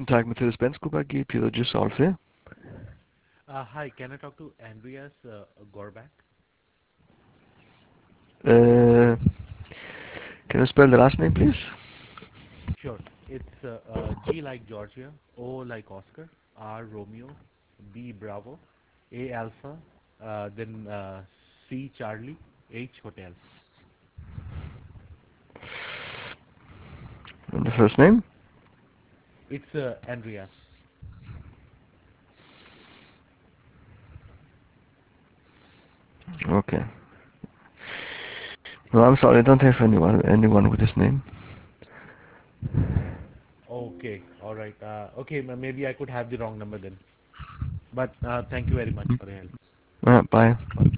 Tag Mercedes-Benz Cooper G, Peter Gisolfi. Hi, can I talk to Andreas Gorbak? Uh, can you spell the last name, please? Sure. It's G like Georgia, O like Oscar, R Romeo, B Bravo, A Alpha, then C Charlie, H Hotel. And the first name? It's Andreas. Okay. No, I'm sorry, I don't have anyone with this name. Okay, all right. Okay, maybe I could have the wrong number then. But thank you very much for the help. Bye.